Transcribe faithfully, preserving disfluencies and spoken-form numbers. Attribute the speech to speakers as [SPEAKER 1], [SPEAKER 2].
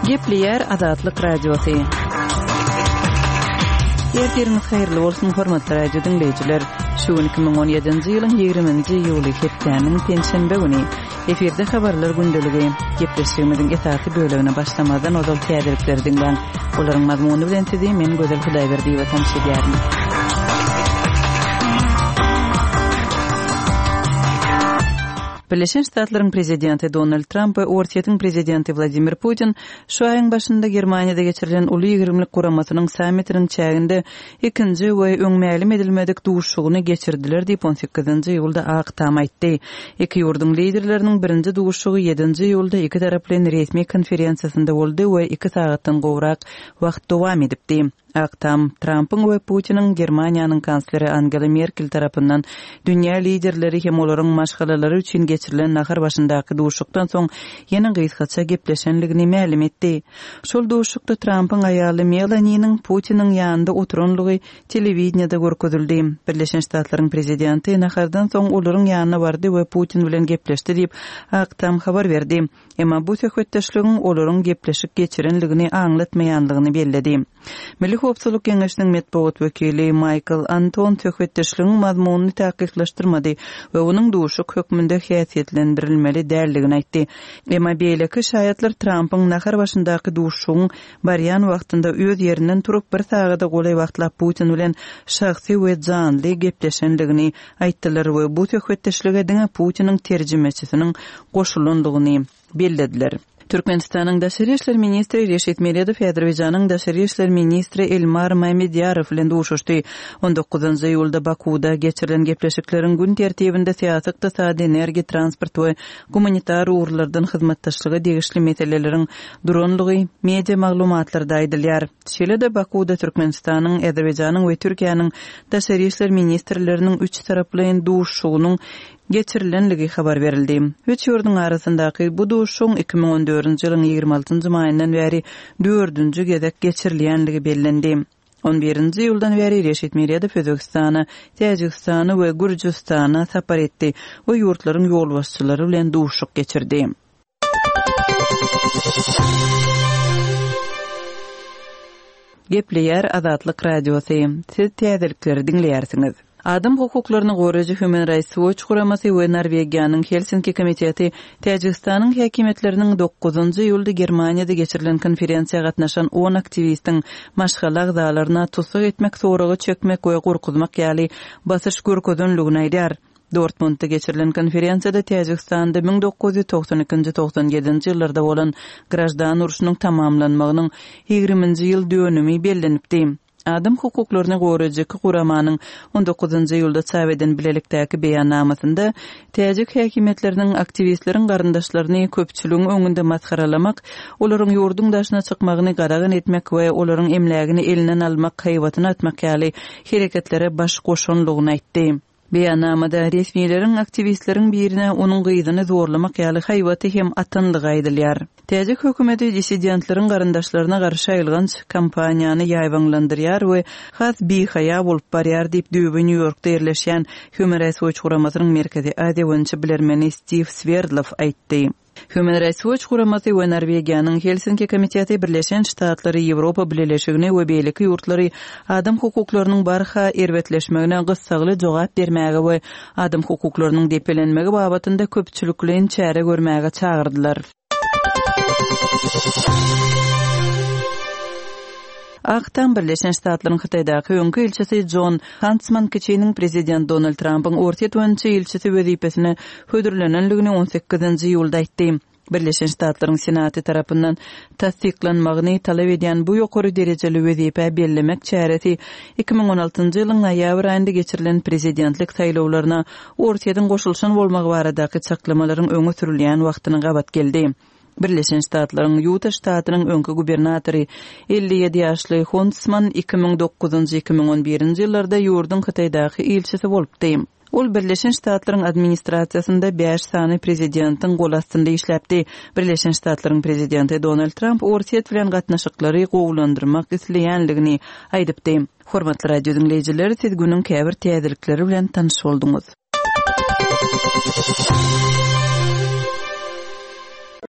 [SPEAKER 1] Gepleyer Azatlyk Radiosu. Erdiriniz hayırlı olsun hormatly radio dinleyijiler. Şu iki bin on yedinji ýylyň ýygrimiňji ýuly hepdeniň penşenbe güni efirde habarlar gündeligi gepleşýümiziň esasy bölegine başlamadan ozal täzelikleri dinlen. Olaryň mazmuny bilen sizi men Gözel Hudaýberdi we tanışdyrýarym. Birleşen Ştatlaryň prezidenti Donald Trump we Ortiýatyň prezidenti Vladimir Putin şu aýyň başynda Germaniýada geçirilen uly ýygrimilik guramasynyň sammitiniň çäginde ikinji we öňmälim edilmedik duguşugyny geçirdiler diýip on sekizinji ýylda aktam aýtdy. Iki ýurdun liderleriniň birinji duguşugy ýedinji ýylda iki tarap bilen resmi konferensiýasynda boldy we iki sagatdan gowrak wagt dowam edipdi. Aktam Trump'ın we Putin'in Germaniýanyň kansleri Angela Merkel tarapyndan dünýä liderleri hem olaryň maşgalalary üçin geçirilen nahar başyndaky duşukdan soň ýene gysgaça gepleşenligini mälim etdi. Şol duşukda Trump'ın aýaly Melaniýanyň Putin'in ýanynda oturanlygy telewizionyada görkezildi. Birleşen Ştatlaryň prezidenti nahardan soň olaryň ýanyna bardy we Putin bilen gepleşdi diýip Aktam habar berdi. Emma bu söhbetdeşligiň olaryň gepleşik geçirenligini aňlatmaýanlygyny belledi. Milli Hopsuluk Kengeşiniň metbuat wekili Michael Anton töhbetdeşligiň mazmunyny täkikleşdirmedi we onuň duşuk hökmünde häsiýetlendirilmeli däldigini aýtdy. Emma beýleki şaýatlar Trump'ın nahar başyndaky duşugyň barýan wagtynda öz ýerinden turup bir sagada golay wagtlap Putin bilen şahsy we janly gepleşendigini aýtdylar we bu töhbetdeşlige diňe Putiniň terjimeçisiniň goşulandygyny bellediler. Türkmenistanyň daşary işler ministri Reşit Meredow Azerbaýjanyň daşary işler ministri Elmar Mamedýarow bilen duruşdy. on dokuzunji ýylda Bakuda geçirilen gepleşikleriň gün tertibinde syýasy, ykdysady, energiýa, transport we humanitar urlardan hyzmatdaşlygy degişli meseleleriň duranlygy media maglumatlarda aýdylýar. Şeýle-de Bakuda Türkmenistanyň, Azerbaýjanyň we Türkiýanyň daşary işler ministrleriniň üç taraply duruşugynyň geçirilenligi habar berildi. Üç ýurdun arasyndaky bu duşuň iki bin on dördünji ýylyň ýygrimi altynjy maýyndan bäri dördünji gezek geçirilýänligi bellendi. on birinji ýyldan bäri Reşit Meredow Özbekistana, Täjikistana we Gürjistana sapar etdi we ýurtlaryň ýolbaşçylary bilen duşuk geçirdi. Gepleyer Azatlyk Radiosu. Siz täzelikleri dinleýärsiňiz. Adam hukuklaryny goraýjy Human Rights Watch guramasy we Norwegiýanyň Helsinki komiteti Täjikistanyň häkimetleriniň dokuzunji ýylda Germaniýada geçirilen konferensiýa gatnaşan on aktivistiň maşgala agzalaryna tutsuk etmek, soragy çökmek we gurkuzmak ýaly basyş görkezenligini aýdýar. Dortmundda geçirilen konferensiýada Täjikistanda bin dokuz ýüz toksan ikinji toksan ýedinji ýyllarda bolan grajdan uruşynyň tamamlanmagynyň ýygrimiňji ýyl dönümi bellenipdi. Adam hukuklaryny goraýjy guramanyň on dokuzunji ýylda çap eden bilelikdäki beýannamasynda täjik häkimetläriniň aktivistleriň garyndaşlaryny köpçüligiň öňünde maskaralamak, olaryň ýurdun daşyna çykmagyny gadagan etmek we olaryň emlägini elinden almak, haýwatyna atmak ýaly hereketlere baş goşanlygyny aýtdy. Beýannamada resmiýetlerin aktivistleriň birine onuň gyzyny zorlamak ýaly haýwaty hem atanlygy aýdylýar. Täjik hökümeti dissidentleriň garyndaşlaryna garşy aýylgan kampaniýany ýaýwanlandyrýar we has bihaýa bolup barýar diýip düýbe New Yorkda ýerleşýän Human Rights Watch guramasynyň merkezi Adiwinçi bilermeni Steve Sverdlov aýtdy. Human Rights Watch guramasy we Norwegiýanyň Helsinki komiteti Birleşen Ştatlary, Ýewropa Birleşigine we beýleki ýurtlary adam hukuklarynyň barha erwetleşmegine gyssagly jogap bermäge we adam hukuklarynyň depelenmegi babatynda köpçüliklerin çäre görmäge çagyrdylar. Aktam Birleşen Ştatlaryň Hytaýdaky öňkü ilçesi John Huntsman kiçiginiň prezident Donald Trump'ın Ortiýa ilçesi wezipesine hödürlenenligini on sekizinji ýylda aýtdy. Birleşen Ştatlaryň Senaty tarapyndan tasdiklanmagyny talap edýän bu ýokary derejeli wezipe bellemek çäresi iki bin on altynjy ýylyň noýabr aýynda geçirilen prezidentlik saýlawlaryna Ortiýadan goşulşan bolmagy baradaky çaklamaryň öňe sürilýän wagtyna gabat geldi. Birleşen Ştatlaryň Utah ştatynyň öňkü gubernatory elli ýedi ýaşly Huntsman iki bin dokuzunji iki bin on birinji ýyllarda ýurdun Hytaýdaky ilçesi bolupdy. Ol Birleşen Ştatlaryň administrasiýasynda beş sany prezidentiň gol astynda işläpdi. Birleşen Ştatlaryň prezidenti Donald Trump Ortiýa bilen gatnaşyklary gowlandyrmak isleýänligini aýdypdy. Hormatly radio dinleýijiler, siz günüň käbir täzelikleri bilen tanyş bolduňyz.